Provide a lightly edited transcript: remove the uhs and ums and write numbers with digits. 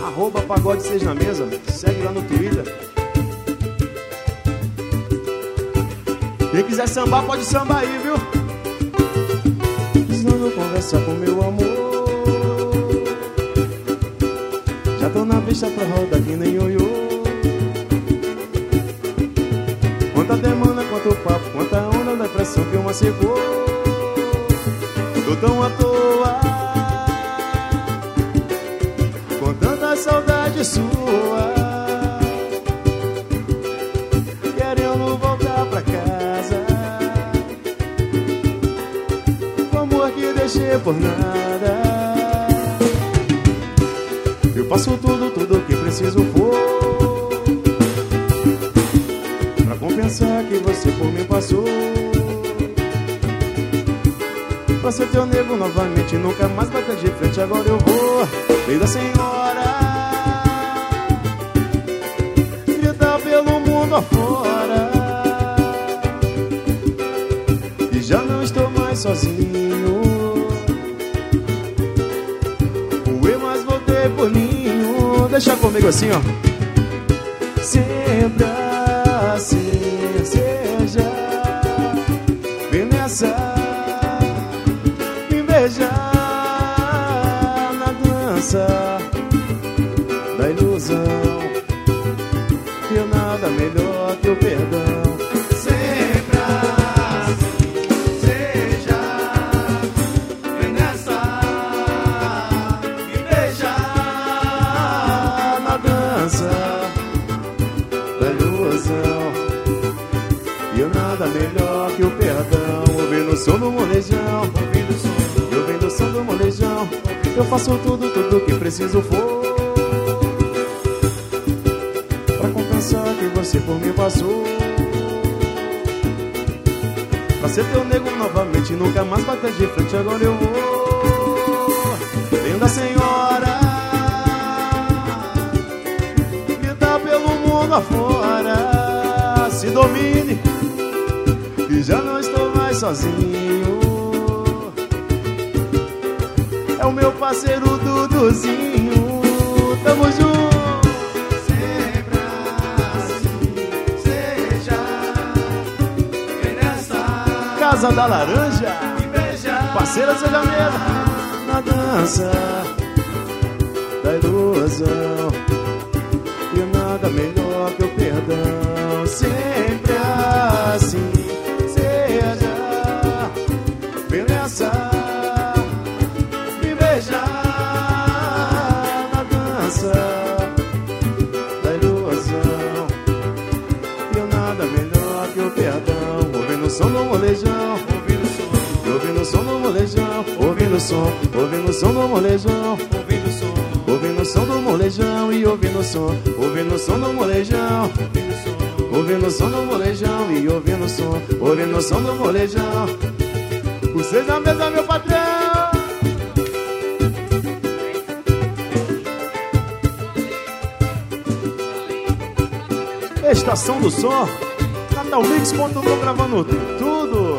Pagode 6 na mesa. Segue lá no Twitter. Quem quiser sambar, pode sambar aí, viu? Precisando conversar com meu amor. Já tô na pista pra rodar que nem ioiô. Quanta demanda, quanto papo, quanta onda da pressão que uma secou. Tô tão à toa, com tanta saudade sua, querendo voltar pra casa. O amor que deixei por nada. Eu faço tudo que preciso for pra compensar que você por mim passou. Pra ser teu nego novamente, nunca mais bater de frente. Agora eu vou, lei da senhora, gritar pelo mundo afora, e já não estou mais sozinho. Fui, mas voltei por ninho. Deixa comigo assim, ó. Sempre assim seja. Vem nessa, me beijar na dança da ilusão. E nada melhor que o perdão. Sempre assim seja. Vem nessa, me beijar Na dança da ilusão. E nada melhor que o perdão. Ouvindo o som do molejão, ouvindo o som. eu vendo o som do molejão. Eu faço tudo que preciso for pra compensar que você por mim passou. Pra ser teu nego novamente, nunca mais bater de frente. Agora eu vou, venho da senhora, gritar pelo mundo afora. Se domine, que já não estou mais sozinho. É o meu parceiro Duduzinho. Tamo junto. Sempre assim seja. Vem nessa, Casa da Laranja, me beijar. parceira seja mesmo. Na dança da ilusão. E nada melhor que o perdão. Sempre assim seja. Vem nessa, me beijar na dança da ilusão. E nada melhor que o perdão. Ouvindo o som do molejão, Ouvindo o som, ouvindo o som do molejão, ouvindo o som do molejão, ouvindo o som, ouvindo o som do molejão e ouvindo o som do molejão, ouvindo o som do molejão e ouvindo o som do molejão. Vocês na mesa, meu patrão. Estação do Som, Natalmix.com, gravando tudo.